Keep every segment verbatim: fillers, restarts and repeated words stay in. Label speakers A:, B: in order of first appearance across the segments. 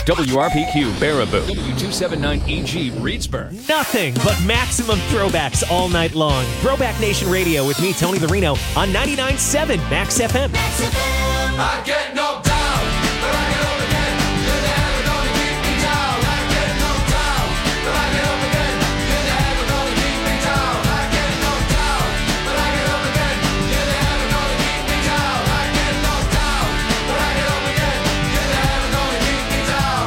A: W R P Q Baraboo, W two seventy-nine E G Reedsburg.
B: Nothing but maximum throwbacks all night long. Throwback Nation Radio with me, Tony the Reno, on ninety-nine point seven Max F M.
C: Max F M. I get knocked down, but I get up again. You're never gonna keep me down. I get knocked down, but I get up again. You're never gonna keep me down. I get knocked down, but I get up again. You're never gonna keep me down. I get knocked down, but I get up again. You're never gonna keep me down.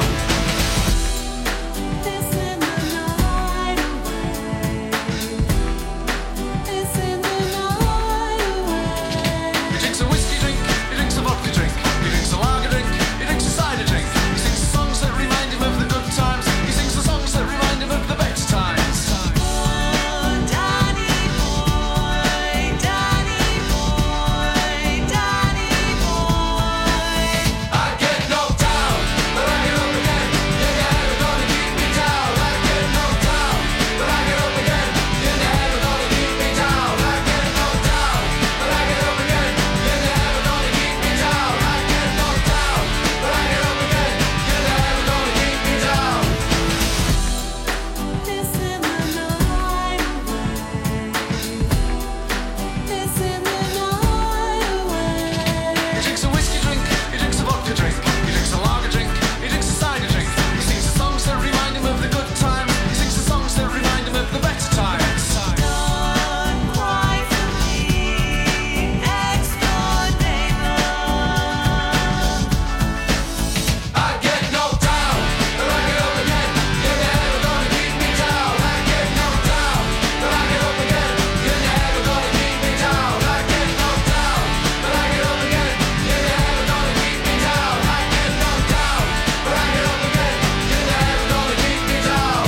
C: This in the night away. This in the night away. He drinks a whiskey drink, he drinks a vodka drink, he drinks a lager drink, he drinks a cider drink. He sings the songs that remind him of the good times. He sings the songs that remind him of the best times. Oh, Danny boy, Danny boy, Danny boy. I get knocked down, but I get up again. You're never gonna keep me down. I get knocked down, but I get up again. You're never gonna keep me down. I get knocked down, but I get up again. You're never gonna keep me down. I get knocked down, but I get up again. You're never gonna keep me down. This in the night away. This in the night away. He drinks a whiskey drink, he drinks a vodka drink, he drinks a lager drink, he drinks a cider drink. He sings the songs that remind him of the good times. He sings the songs that remind him of the better times. Don't cry for me, ex-Lord Damon. I get knocked down, but I get up again. You're never gonna keep me down. I get knocked down, but I get up again. You're never gonna keep me down. I get knocked down, but I get up again. You're never gonna keep me down. I get knocked down, but I get up again. You're never gonna keep me down.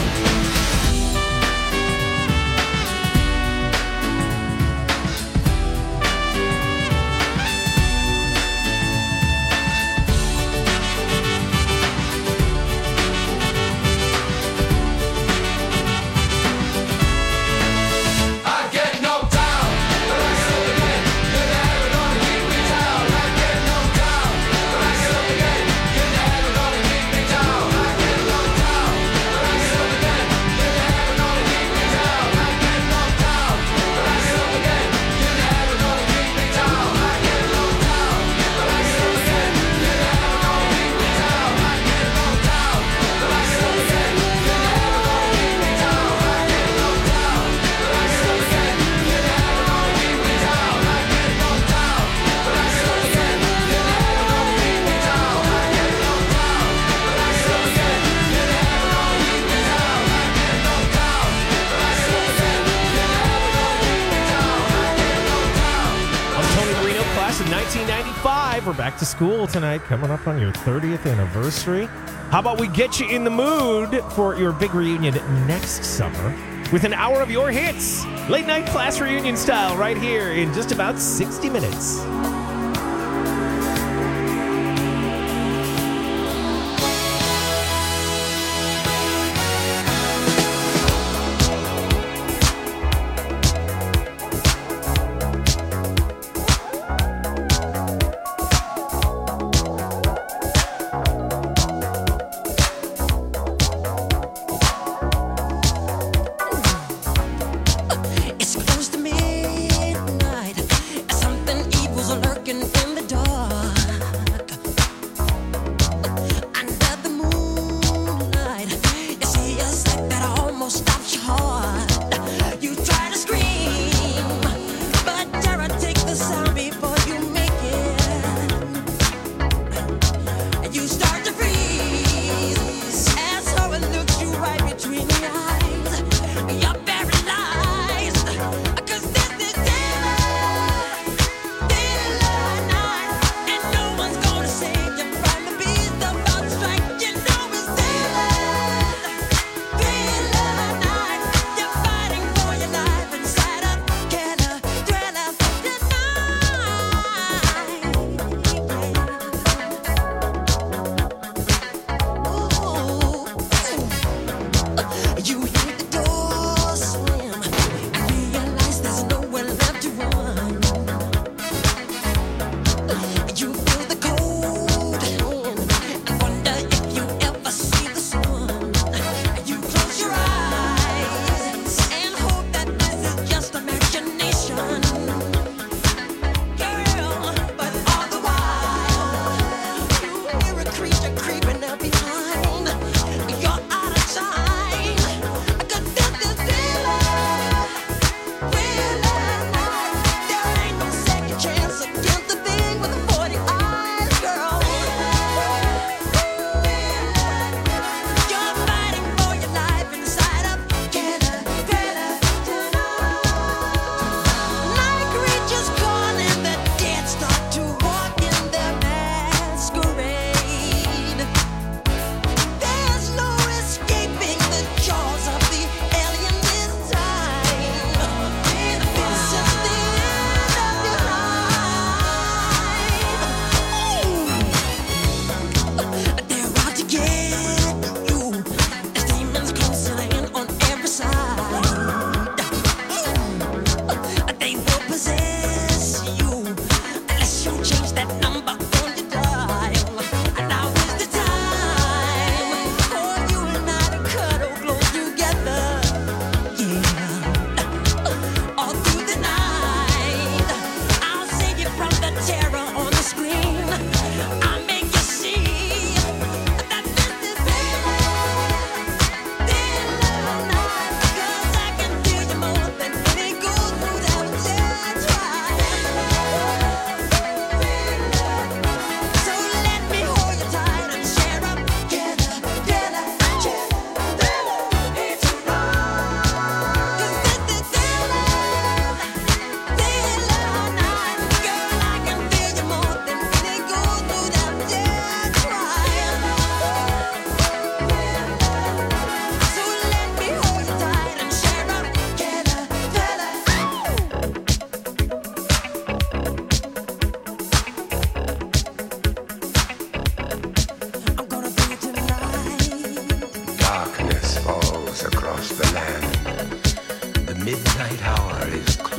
C: I get knocked down, but I get up again. You're never gonna keep me down. I get knocked down, but I get up again. You're never gonna keep me down. I get knocked down, but I get up again. You're never gonna keep me down. I get knocked down, but I get up again. You're never gonna keep me down. I get knocked down, but I get up again. You're never gonna keep me down. I get knocked down, but I get up again. You're never gonna keep me down. I get knocked down, but I get up again. You're never gonna keep me down. I get knocked down, but I get up again. You're never gonna keep me down. I get knocked down, but I get up again. You're never gonna keep me down. I get knocked down, but I get up again. You're never gonna keep me down. I get knocked down.
B: I'm Tony the Reno, class of nineteen ninety-five. We're back to school tonight, coming up on your thirtieth anniversary. How about we get you in the mood for your big reunion next summer with an hour of your hits? Late night class reunion style right here in just about sixty minutes.
D: It's close to midnight. Something evil's lurking.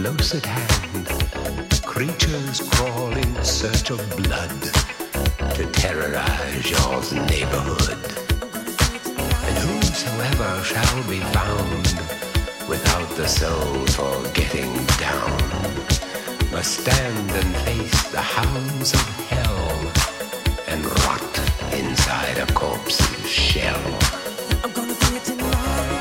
D: close at hand, creatures crawl in search of blood to terrorize your neighborhood. And whosoever shall be found without the soul for getting down must stand and face the hounds of hell and rot inside a corpse's shell.
E: I'm gonna do it tonight.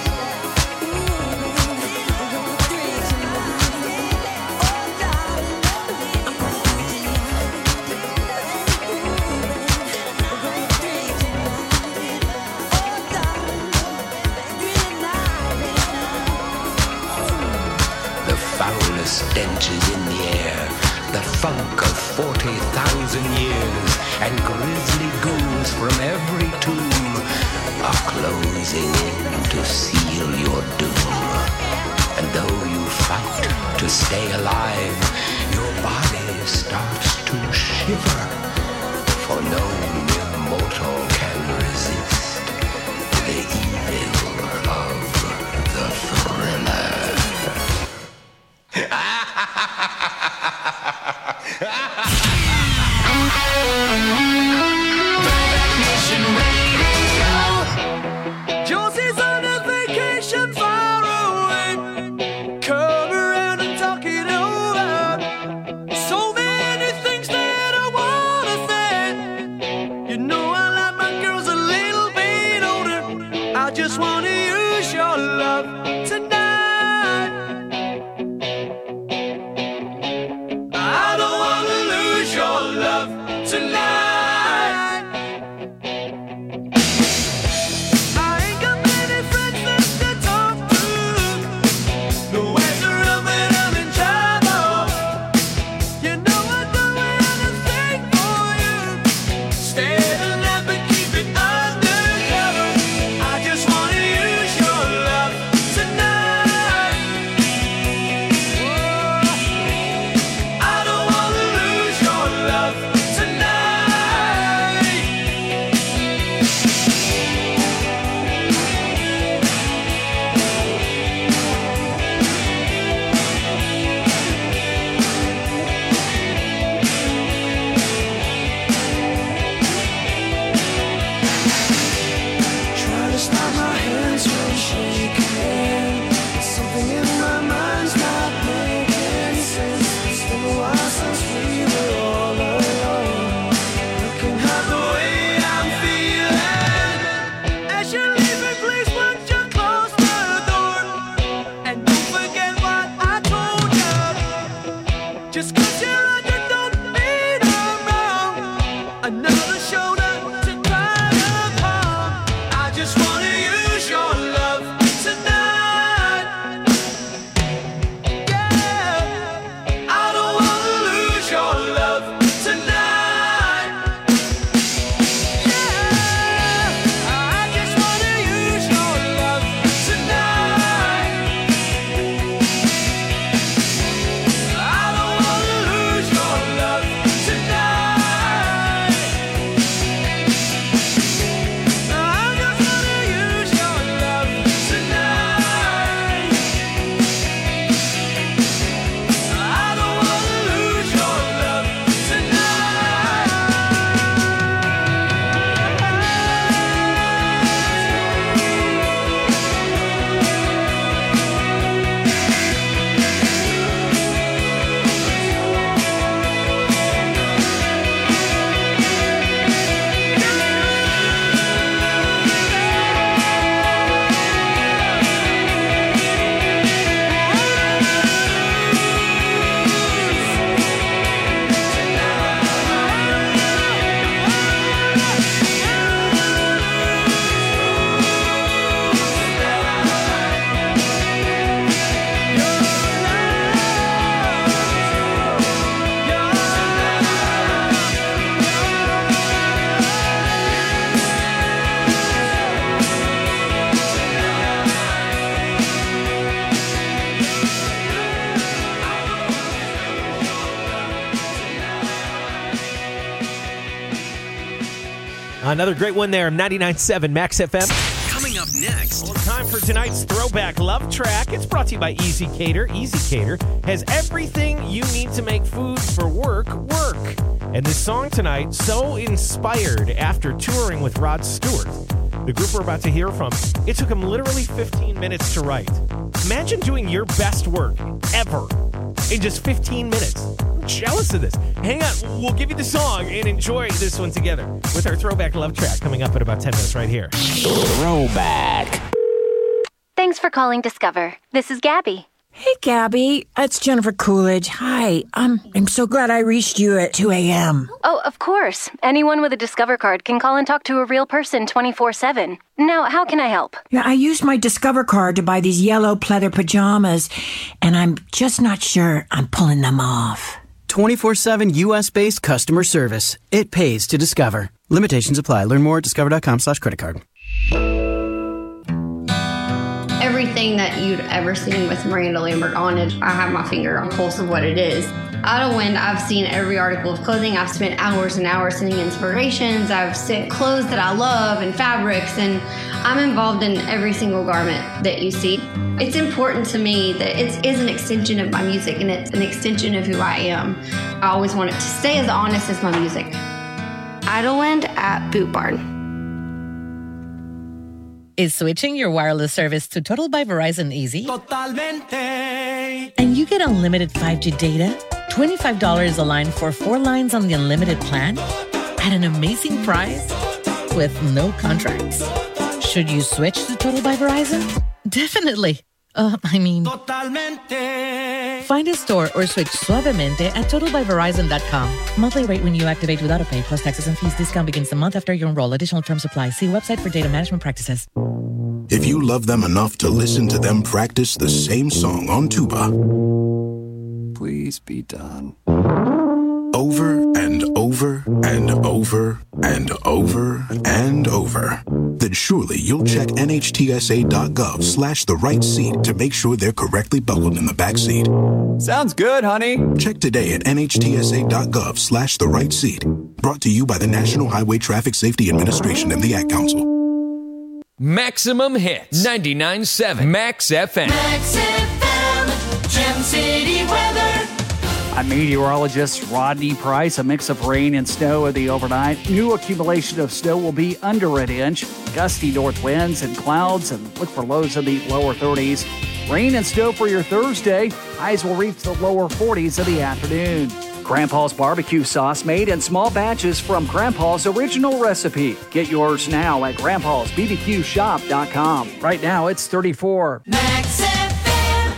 D: Stench is in the air, the funk of forty thousand years, and grisly ghouls from every tomb are closing in to seal your doom. And though you fight to stay alive, your body starts to shiver, for no immortal can resist the evil of the thriller.
C: Josie's on a vacation far away. Come around and talk it over. So many things that I wanna say. You know I like my girls a little bit older. I just wanna use your love tonight. I don't wanna lose your love tonight. I ain't got many friends left to talk to. No ways around when I'm in trouble. You know I'd do anything for you. Stay alive but keep it undercover. I just wanna use your love tonight. Whoa. I don't wanna lose your love tonight. Try to stop my hands from shaking. Something in my mind's not making sense. It's been a while since we were all alone. You can have the way I'm feeling. As you're leaving, please won't you close the door? And don't forget what I told you. Just 'cause you're right, you don't mean I'm wrong. Another shoulder to cry upon. I just wanna use your love tonight. Yeah, I don't wanna lose your love tonight. Yeah, I just wanna use your love tonight. I don't wanna lose your love tonight. I just wanna use your love tonight. I don't wanna lose your love
B: Another great one there, ninety-nine point seven Max F M.
F: Coming up next.
B: Well, it's time for tonight's Throwback Love Track. It's brought to you by Easy Cater. Easy Cater has everything you need to make food for work work. And this song tonight, so inspired after touring with Rod Stewart. The group we're about to hear from, it took him literally fifteen minutes to write. Imagine doing your best work ever in just fifteen minutes. I'm jealous of this. Hang on, we'll give you the song and enjoy this one together with our Throwback Love Track coming up in about ten minutes right here.
G: Throwback.
H: Thanks for calling Discover. This is Gabby.
I: Hey, Gabby. It's Jennifer Coolidge. Hi. Um, I'm so glad I reached you at two a.m.
H: Oh, of course. Anyone with a Discover card can call and talk to a real person twenty-four seven. Now, how can I help?
I: Yeah, I used my Discover card to buy these yellow pleather pajamas, and I'm just not sure I'm pulling them off.
J: twenty-four seven U S-based customer service. It pays to Discover. Limitations apply. Learn more at discover.com slash credit card.
K: Everything that you'd ever seen with Miranda Lambert on it, I have my finger on the pulse of what it is. Idlewind, I've seen every article of clothing. I've spent hours and hours sending inspirations. I've sent clothes that I love and fabrics, and I'm involved in every single garment that you see. It's important to me that it is an extension of my music, and it's an extension of who I am. I always want it to stay as honest as my music. Idlewind at Boot Barn.
L: Is switching your wireless service to Total by Verizon easy?
C: Totalmente.
L: And you get unlimited five G data, twenty-five dollars a line for four lines on the unlimited plan, at an amazing price with no contracts. Should you switch to Total by Verizon? Definitely. Uh, I mean,
C: Totalmente.
L: Find a store or switch suavemente at total by verizon dot com. Monthly rate when you activate without a pay plus taxes and fees. Discount begins the month after you enroll. Additional terms apply. See website for data management practices.
M: If you love them enough to listen to them practice the same song on tuba,
N: please be done.
M: Over and over and over and over and over, then surely you'll check nhtsa.gov slash the right seat to make sure they're correctly buckled in the back seat.
N: Sounds good, honey.
M: Check today at nhtsa.gov slash the right seat. Brought to you by the National Highway Traffic Safety Administration and the Ad Council.
A: Maximum Hits. ninety-nine point seven Max F M.
C: Max F M. Gem City weather.
O: I'm meteorologist Rodney Price. A mix of rain and snow in the overnight. New accumulation of snow will be under an inch. Gusty north winds and clouds, and look for lows in the lower thirties. Rain and snow for your Thursday. Highs will reach the lower forties in the afternoon. Grandpa's barbecue sauce made in small batches from Grandpa's original recipe. Get yours now at grandpas b b q shop dot com. Right now it's thirty-four.
C: Max F M.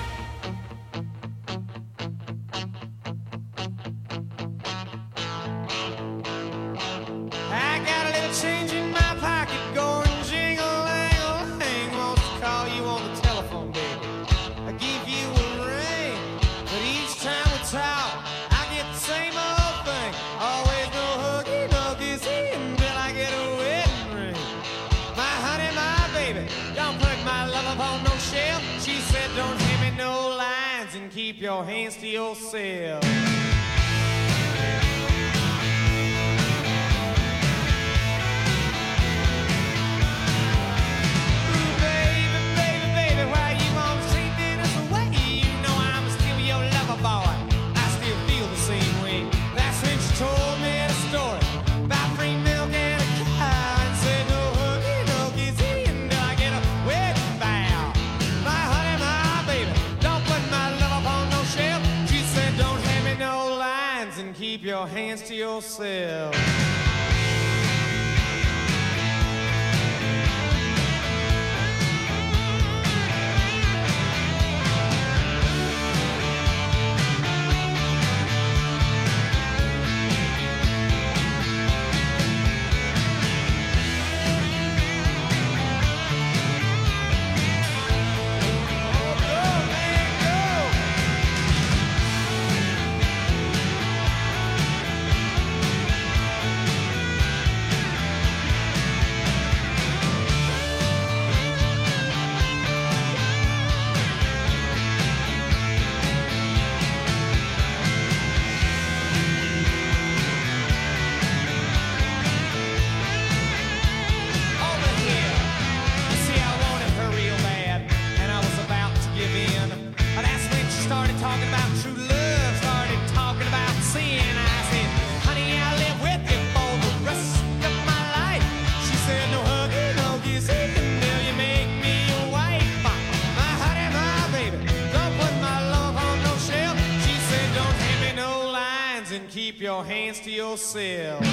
C: I got a little change in my pocket going jingle-lang-a-lang. Wants to call you on the telephone, baby. I give you a ring, but each time we talk, I get the same old thing. Always no huggy, no kissy until I get a wedding ring. My honey, my baby, don't put my love up on no shelf. She said, don't hand me no lines and keep your hands to yourself. Keep your hands to yourself.
F: friends and keep your hands to yourself.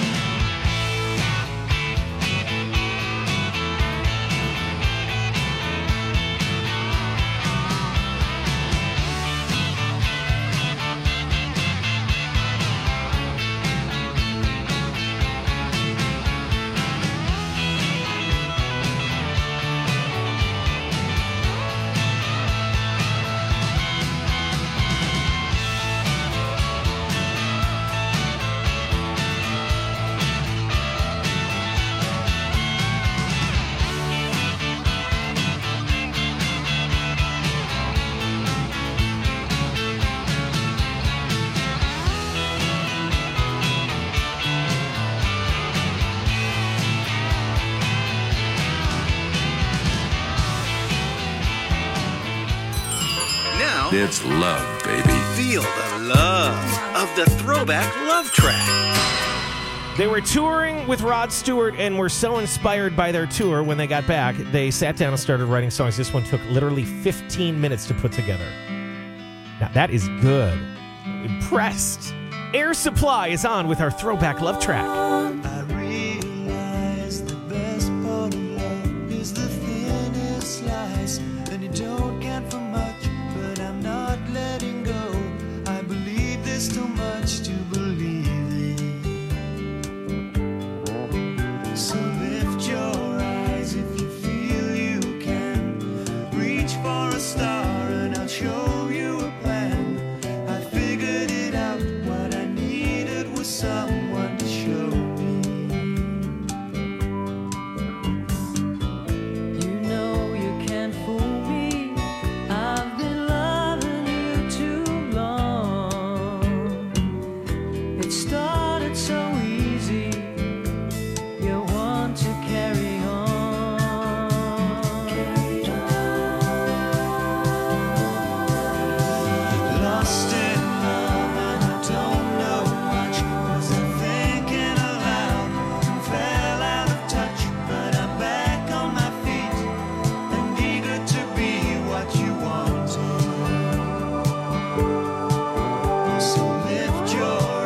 P: It's love, baby.
Q: Feel the love of the Throwback Love Track.
B: They were touring with Rod Stewart and were so inspired by their tour when they got back, they sat down and started writing songs. This one took literally fifteen minutes to put together. Now, that is good. Impressed. Air Supply is on with our Throwback Love Track.
C: I realize the best part of love is the thinnest slice, and you don't count for much. I'm not letting go. I believe there's too much to believe in. So lift your eyes if you feel you can. Reach for a star and I'll show you a plan. I figured it out. What I needed was someone to show me. You know you can't fool me. I've been started so easy, you want to carry on. Carry on. Lost in love and I don't know much. Wasn't thinking aloud and fell out of touch. But I'm back on my feet and eager to be what you wanted. So lift your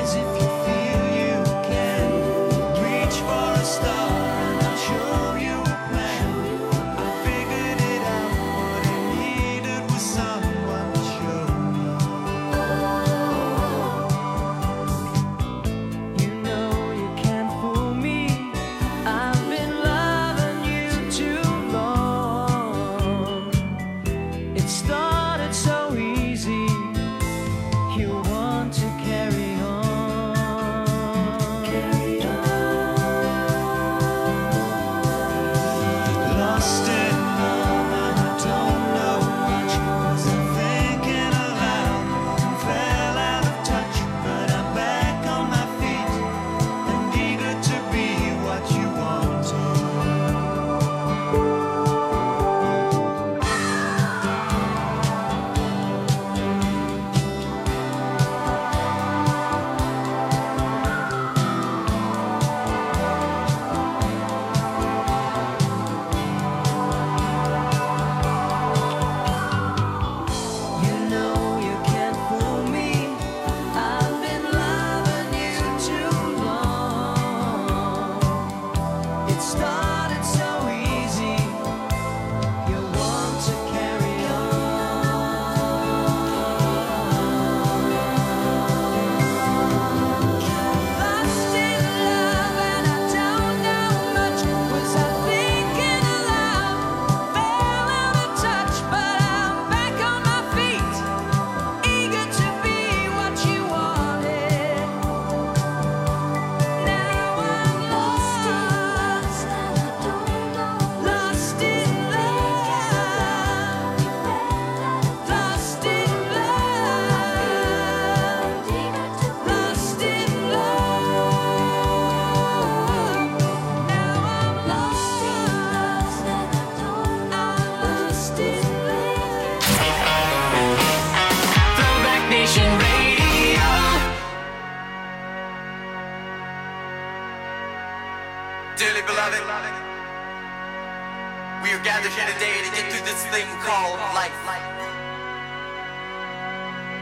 R: We are gathered here today to get through this thing called life.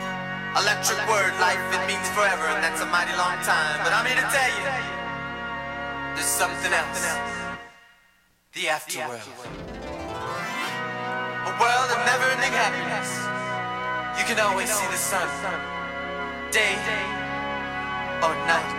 C: Electric word, life, it means forever, and that's a mighty long time. But I'm here to tell you, there's something else. The afterworld. A world of never-ending happiness. You can always see the sun, day or night.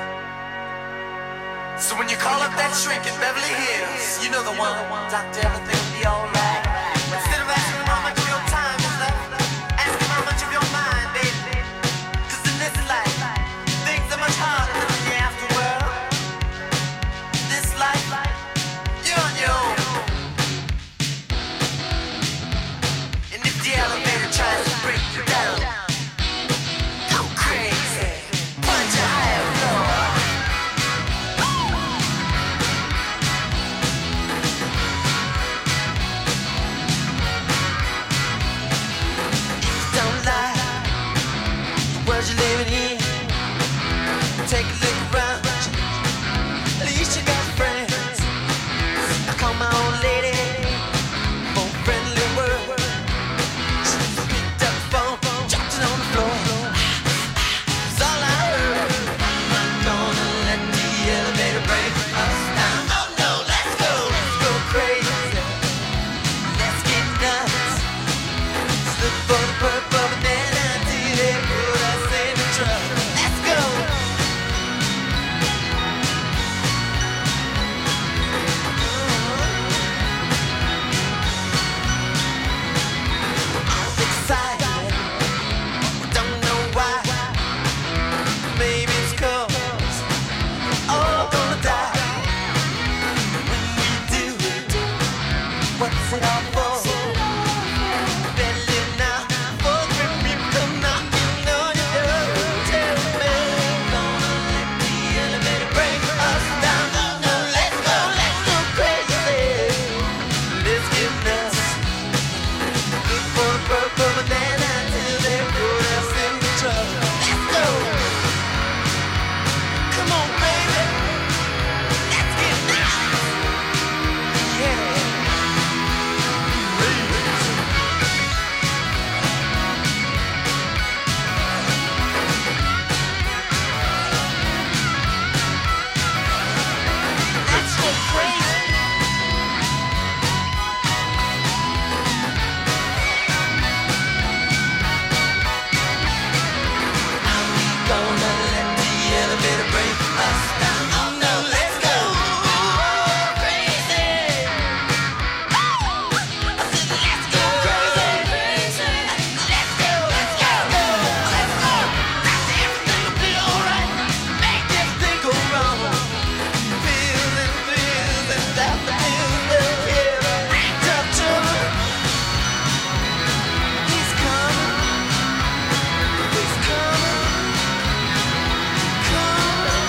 C: So when you call up that shrink in Beverly Hills, you know the one, Doctor, everything will be alright. Instead of asking how much of your time is left, ask him how much of your mind, baby. Cause in this life, things are much harder than in the afterworld. This life, you're on your own. And if the elevator tries to break you down, go crazy, punch a higher floor. Don't lie, the world you're living in. Take a look around, at least you got friends. I call my old lady for a friendly word. She picked up the phone, dropped it on the floor. It's all I heard. I'm not gonna let the elevator break us down. Oh no, let's go, let's go crazy. Let's get nuts. Look for the purple banana until they put us in the truck. Let's go. I'm excited, don't know why. Maybe it's 'cause we're all gonna die. When we do it, what's it all for? Better live now, before the grim reaper come knocking on your door. Tell me, gonna let the elevator break us down. Oh no, let's go, let's go crazy. Let's get nuts. Look for the purple banana till they put us in the truck. Let's go. Come on, baby. Let's get nuts. Yeah. Let's go crazy. Are we gonna let the elevator break us down? Oh no, let's go crazy. I said let's go crazy. Let's go, let's go, let's go. That's everything will be alright. Make this thing go wrong. Feels and feels and daffodils will hear touch on. He's coming, he's coming, coming.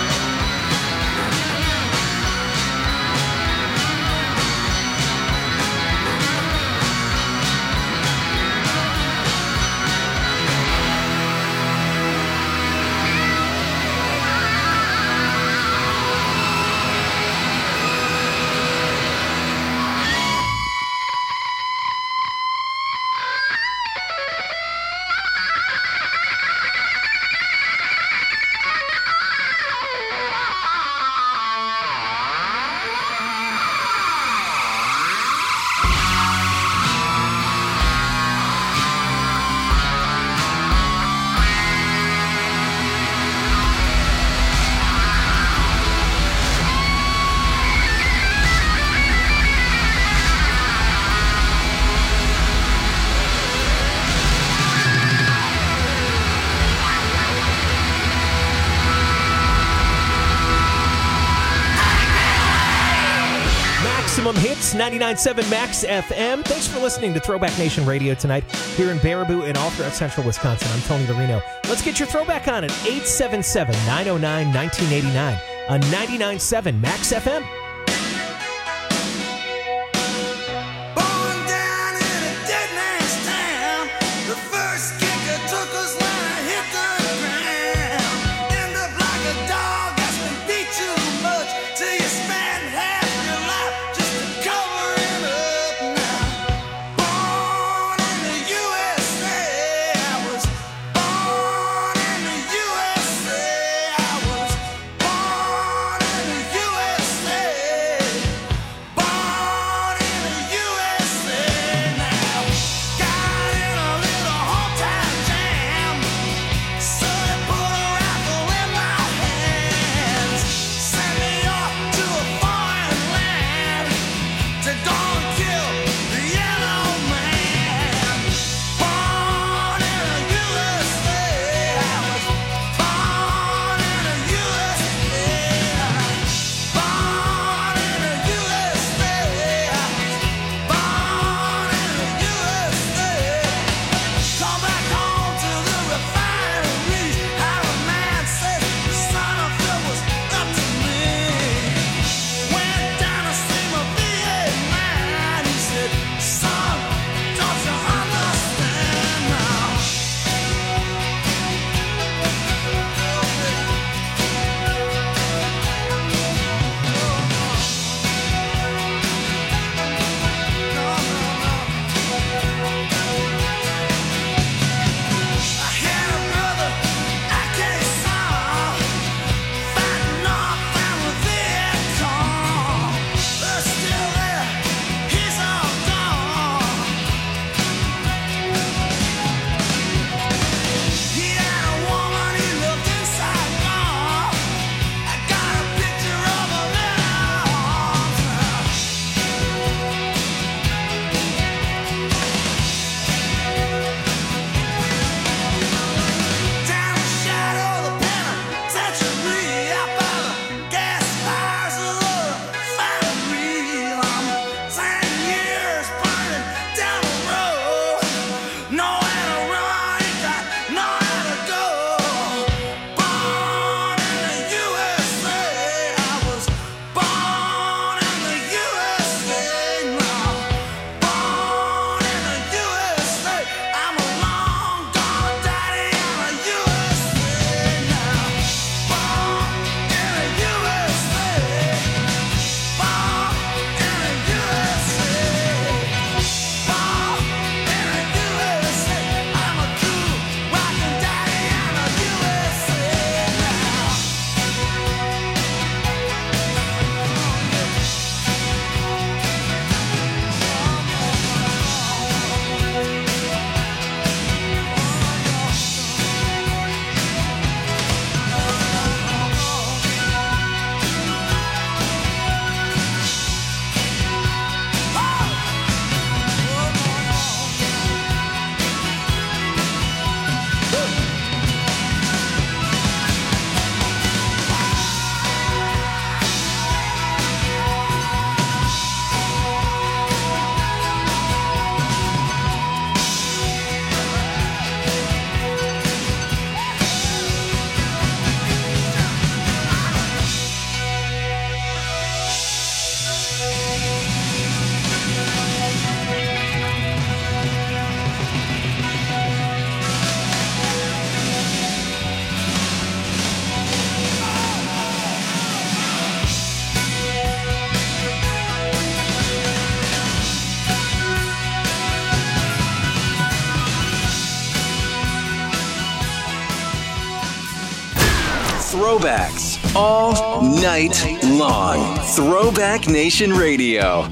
B: Maximum Hits, ninety-nine point seven Max F M. Thanks for listening to Throwback Nation Radio tonight here in Baraboo and all throughout central Wisconsin. I'm Tony Lorino. Let's get your throwback on at eight seven seven, nine oh nine, one nine eight nine on ninety-nine point seven Max F M.
C: Born down in a dead man's town, the first kicker took us when I hit the ground. End up like a dog that's been beat too much till you spend half your life just to cover it up now. Born in the U S A, I was born
Q: Throwbacks all night long. Throwback Nation Radio.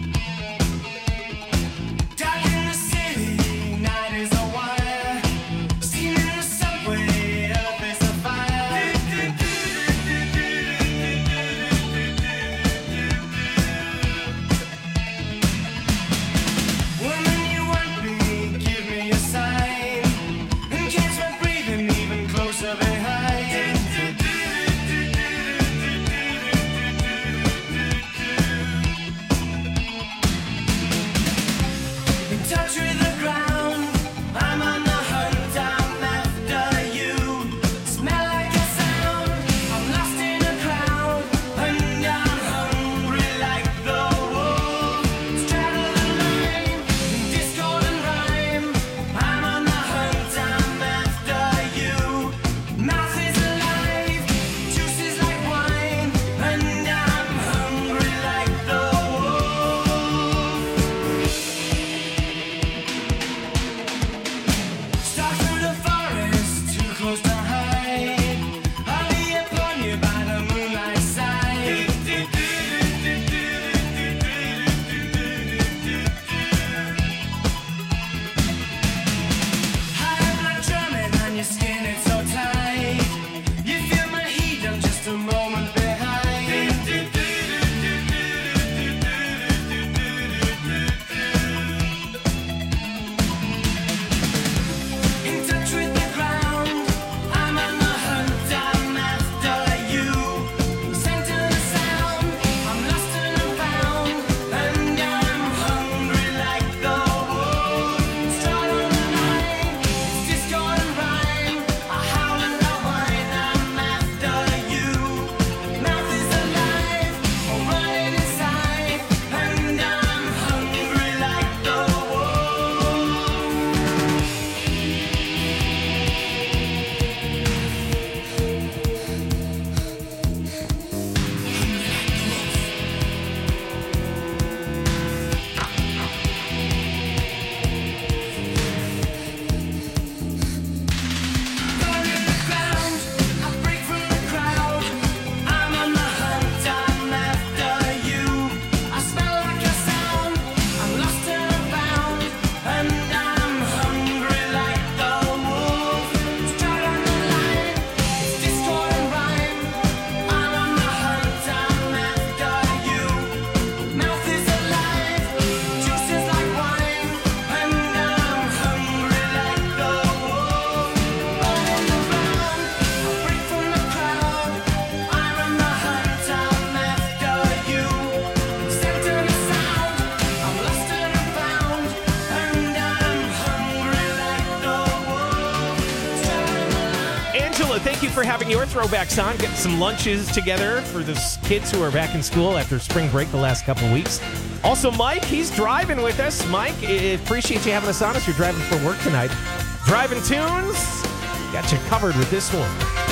B: Thank you for having your throwbacks on, getting some lunches together for the kids who are back in school after spring break the last couple of weeks. Also, Mike, he's driving with us. Mike, I appreciate you having us on as you're driving for work tonight. Driving tunes, got you covered with this one.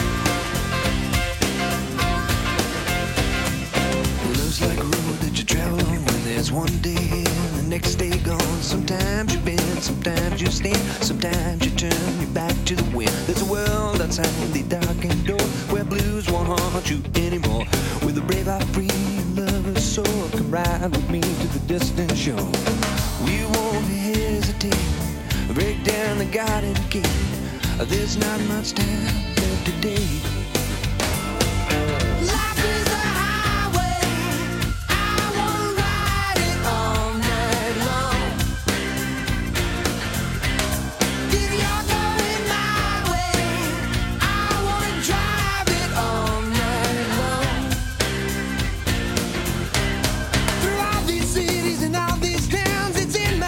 P: Love's like a road that you travel on when there's one day and the next day gone. Sometimes you bend, sometimes you stand, sometimes you turn your back to the wind. There's a world outside the darkened door where blues won't haunt you anymore. With a brave heart free and lover's soul, come ride with me to the distant shore. We won't hesitate, break down the garden gate. There's not much time left today.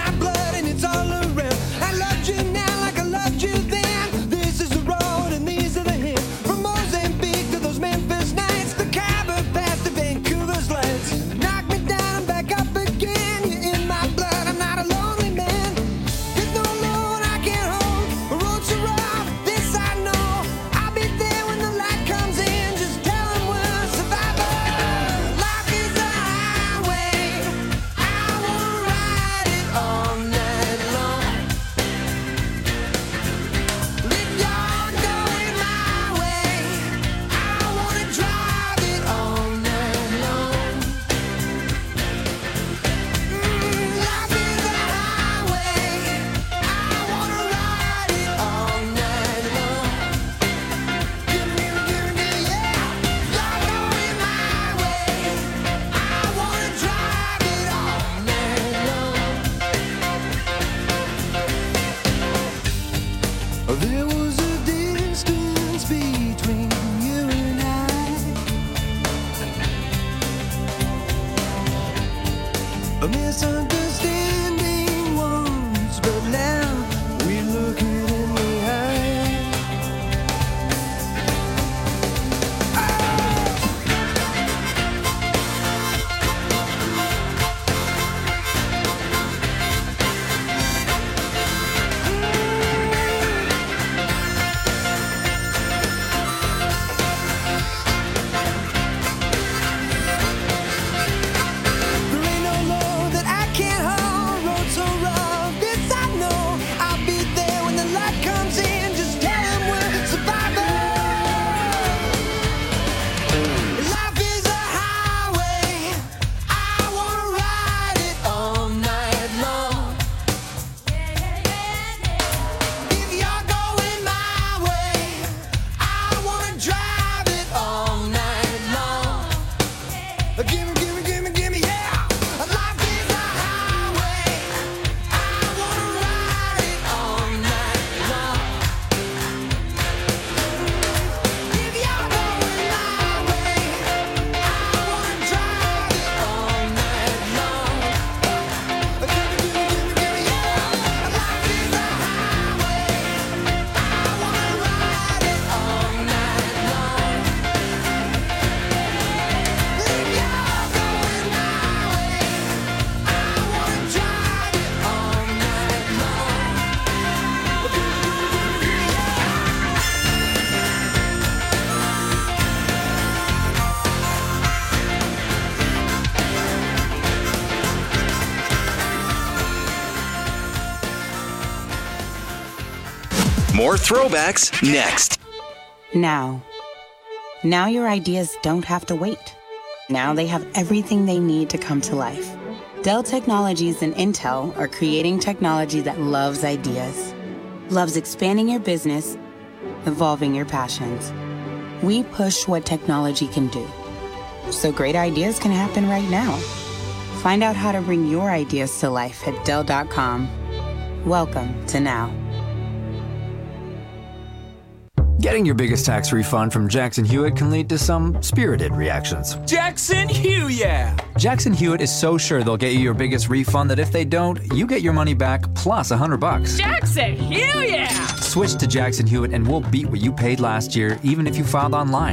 C: These
Q: More throwbacks next.
R: Now. Now your ideas don't have to wait. Now they have everything they need to come to life. Dell Technologies and Intel are creating technology that loves ideas, loves expanding your business, evolving your passions. We push what technology can do, so great ideas can happen right now. Find out how to bring your ideas to life at Dell dot com. Welcome to Now.
S: Getting your biggest tax refund from Jackson Hewitt can lead to some spirited reactions.
G: Jackson Hewitt!
S: Jackson Hewitt is so sure they'll get you your biggest refund that if they don't, you get your money back plus a hundred bucks.
G: Jackson Hewitt!
S: Switch to Jackson Hewitt and we'll beat what you paid last year, even if you filed online.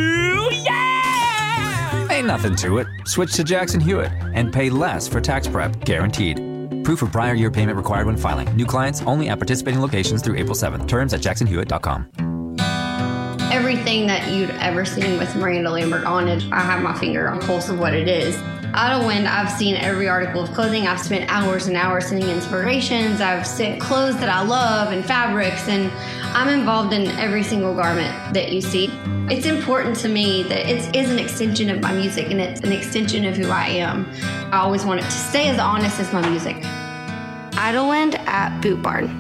G: Yeah!
S: Ain't nothing to it. Switch to Jackson Hewitt and pay less for tax prep, guaranteed. Proof of prior year payment required when filing. New clients only at participating locations through April seventh. Terms at jackson hewitt dot com.
K: Everything that you'd ever seen with Miranda Lambert on it, I have my finger on the pulse of what it is. Idlewind, I've seen every article of clothing. I've spent hours and hours sending inspirations. I've sent clothes that I love and fabrics, and I'm involved in every single garment that you see. It's important to me that it is an extension of my music, and it's an extension of who I am. I always want it to stay as honest as my music. Idlewind at Boot Barn.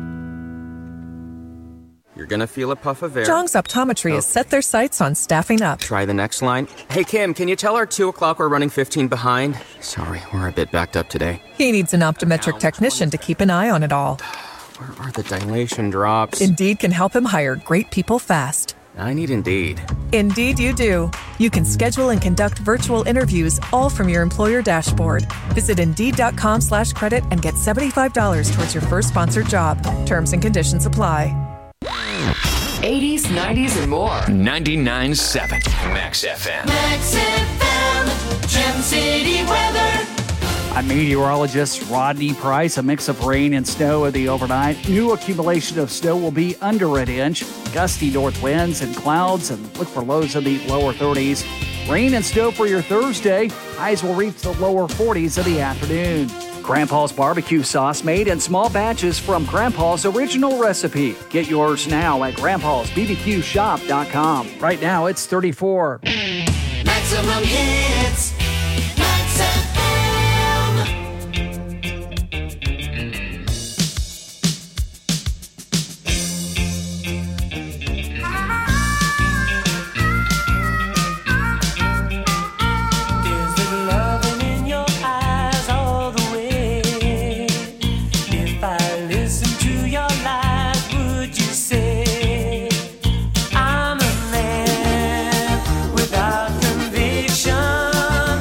T: You're gonna feel a puff of air.
U: Jong's Optometry has set their sights on staffing up.
T: Try the next line. Hey, Kim, can you tell our two o'clock we're running fifteen behind? Sorry, we're a bit backed up today.
U: He needs an optometric technician to keep an eye on it all.
T: Where are the dilation drops?
U: Indeed can help him hire great people fast.
T: I need Indeed.
U: Indeed you do. You can schedule and conduct virtual interviews all from your employer dashboard. Visit Indeed.com slash credit and get seventy-five dollars towards your first sponsored job. Terms and conditions apply.
A: eighties, nineties, and more. ninety-nine point seven Max F M.
E: Max F M, Gem City weather.
O: I'm meteorologist Rodney Price. A mix of rain and snow in the overnight. New accumulation of snow will be under an inch. Gusty north winds and clouds, and look for lows in the lower thirties. Rain and snow for your Thursday. Highs will reach the lower forties in the afternoon. Grandpa's barbecue sauce made in small batches from Grandpa's original recipe. Get yours now at grandpas b b q shop dot com. Right now it's thirty-four.
E: Maximum hits. Max F M.
C: There's the loving in your eyes all the way. If I listen to your lies, would you say I'm a man without conviction?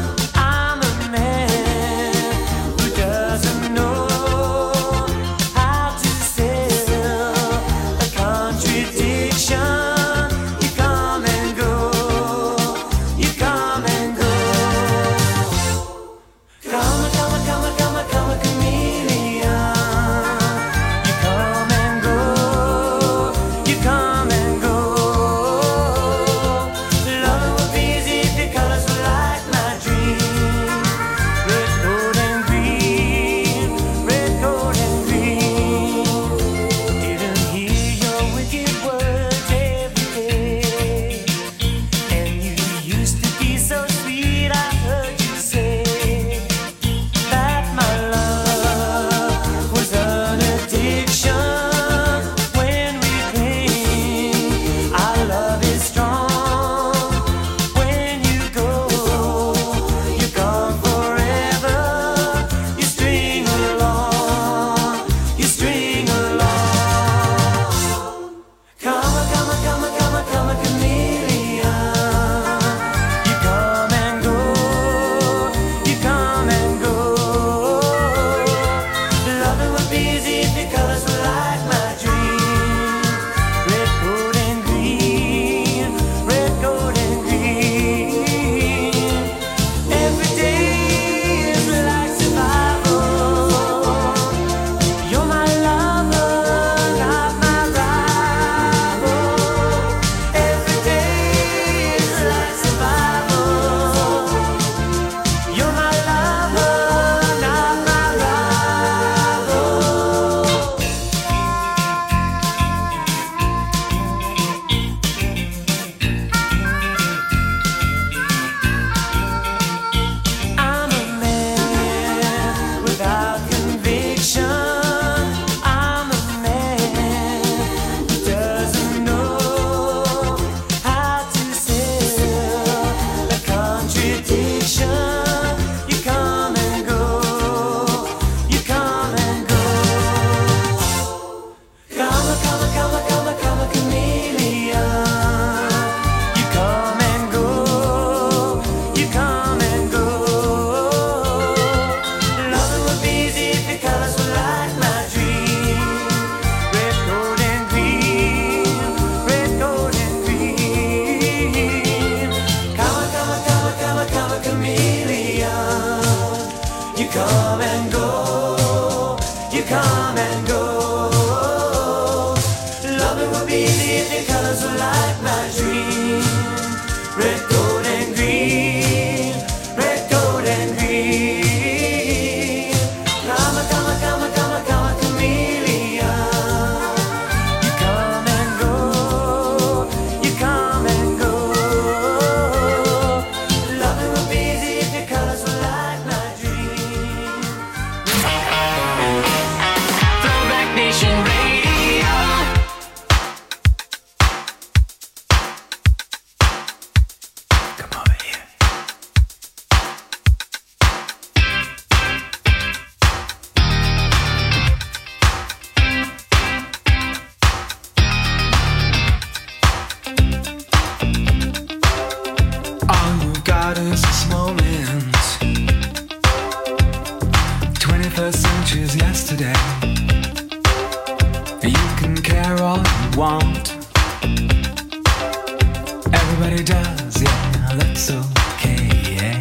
C: Everybody does, yeah, that's okay, yeah.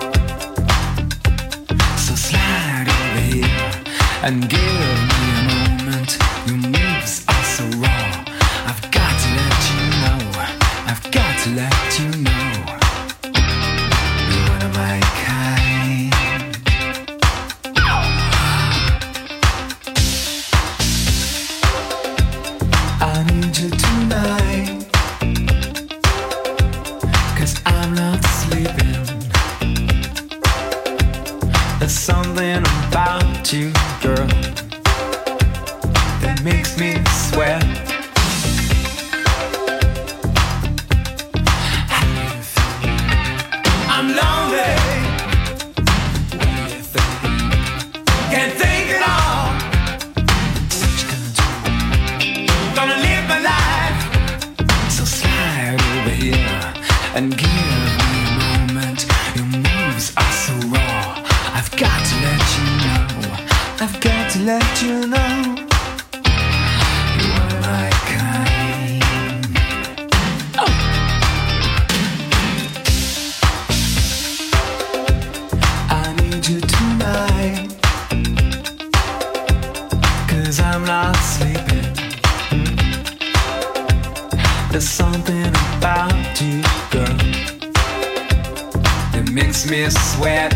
C: So slide over here and give me a moment. Your moves are so raw. I've got to let you know. I've got to let you know. You're one of my kind. I need you tonight, 'cause I'm not sleeping. There's something about you, girl, that makes me sweat. I'm lonely. What do you think? Can't think at all. What you gonna do? Gonna live my life. So slide over here and give me a moment. Your moves are so raw. I've got to let you know. I've got to let you know. You're one of my kind. Oh. I need you tonight, 'cause I'm not sleeping. There's something about you, girl, that makes me sweat.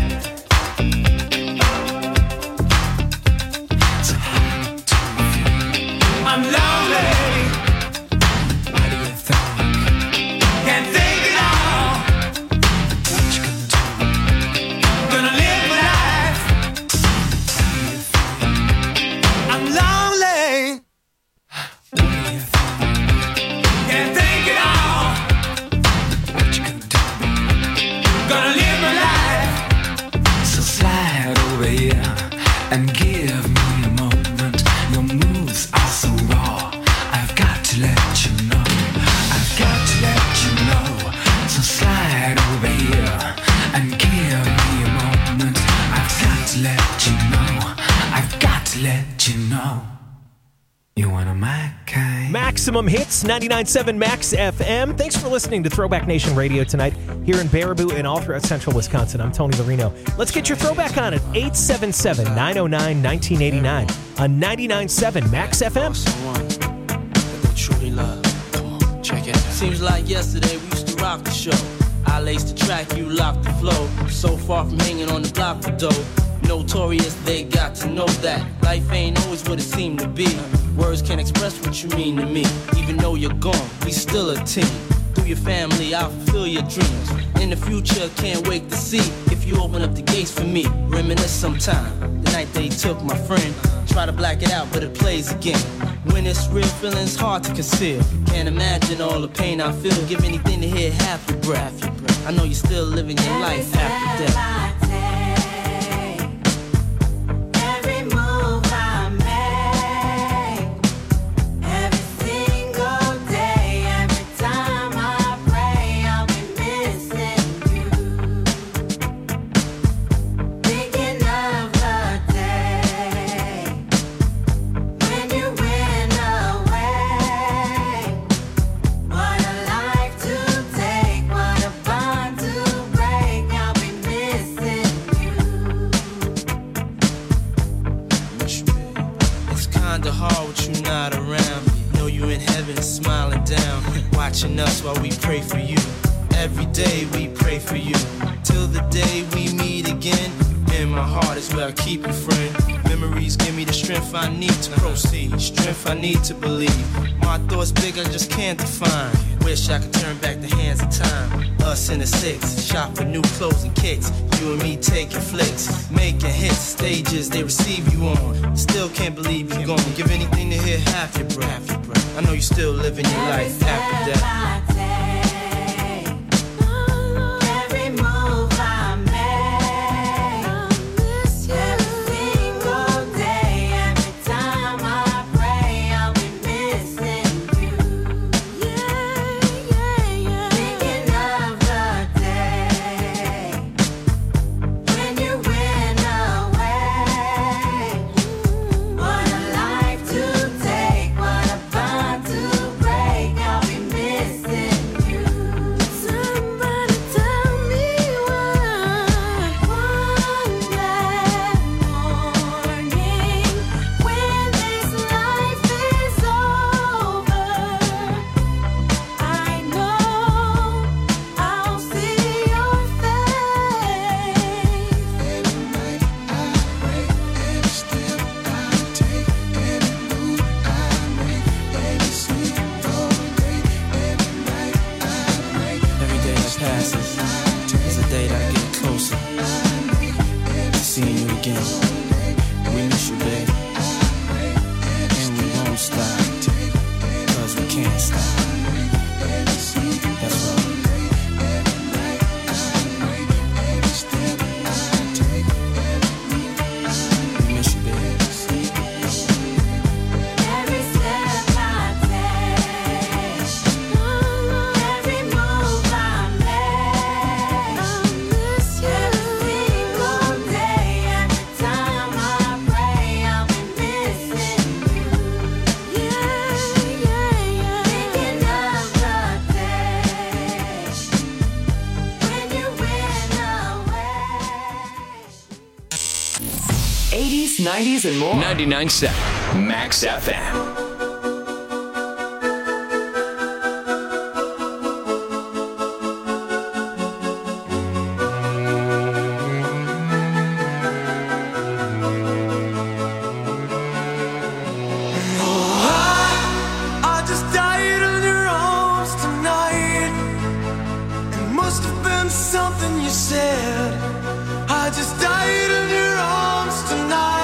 C: So how do you feel? I'm lonely. What do you think? Can't think at all. What you gonna do? Gonna live my life. How do you feel? I'm lonely. What do you think? Can't think at all. What you gonna do? Gonna live my life. So slide over here and give me a moment. Your moves are so raw. I've got to let you know. I've got to let you know. So slide over here and give me a moment. I've got to let you know. I've got to let you know. You're one of my kind.
B: Maximum Hits, ninety-nine point seven Max F M. Thanks for listening to Throwback Nation Radio tonight here in Baraboo and all throughout central Wisconsin. I'm Tony Lorino. Let's get your throwback on at eight seven seven, nine oh nine, nineteen eighty-nine on ninety-nine point seven Max F M.
D: Someone that they truly love. Come on, check it out. Seems like yesterday we used to rock the show. I laced the track, you locked the flow. So far from hanging on the block for dough. Notorious, they got to know that life ain't always what it seemed to be. Words can't express what you mean to me. Even though you're gone, we still a team. Through your family, I'll fulfill your dreams. In the future, can't wait to see if you open up the gates for me. Reminisce sometime, the night they took my friend. Try to black it out, but it plays again. When it's real, feeling's hard to conceal. Can't imagine all the pain I feel. Give anything to hear half your breath. I know you're still living your life after death.
E: Every move I make, every single day, every time I pray, I'll be missing you. Thinking of the day when you went away. What a life to take, what a bond to break. I'll be missing you.
D: It's kinda hard with you not around. Know you in heaven smiling down, watching us while we pray for you. Every day we pray for you, till the day we meet again. In my heart is where I keep you, friend. Memories give me the strength I need to proceed, strength I need to believe. My thoughts big, I just can't define. Wish I could turn back the hands of time. Us in the six, shop for new clothes and kicks. You and me taking flicks, making hits, stages they receive you on. Still can't believe you're gone. Give anything to hear half your breath. I know you're still living your life after death.
E: Every move I make, every single day, every time I pray, I'll be missing you. Thinking of the day when you went away. What a life to take, what a bond to break. I'll be missing
D: passes as the day that I get closer to seeing you again. We miss you, babe, and we won't stop, cause we can't stop. That's right. We miss you, babe.
E: Every step I take, every move I make, I miss you. Every single day, every time I pray, I'll be missing you. Yeah, yeah, yeah. Thinking of the day when you went away.
A: eighties, nineties, and more. ninety-nine point seven Max F M.
C: I just died in your arms tonight. It must have been something you said. I just died in your arms tonight.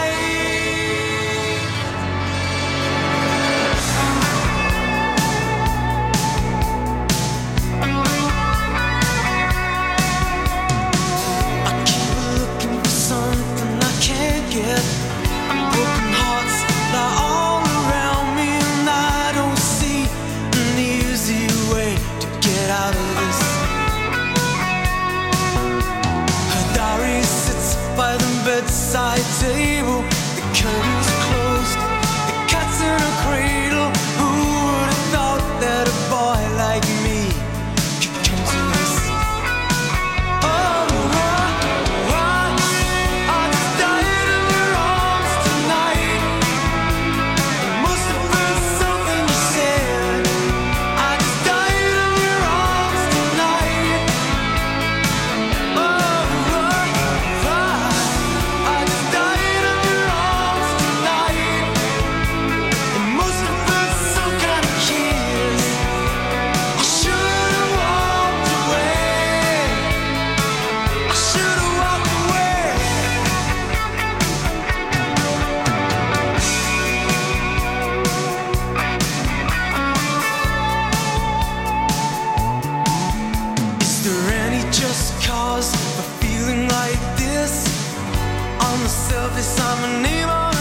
C: I keep looking for something I can't get. Broken hearts lie all around me, and I don't see an easy way to get out of this. Her diary sits by the bedside table. The curtains closed, the cat's in a cradle. Who would have thought that a boy like me could come to this? Oh, I, I, I just died in your arms tonight. It must have been something you said. I just died in your arms tonight. Oh, I, I just died in your arms tonight. It must have been some kind of kiss. I should have walked away. I should have walked away. Is there any just cause for feeling like this? On the surface, I'm a name on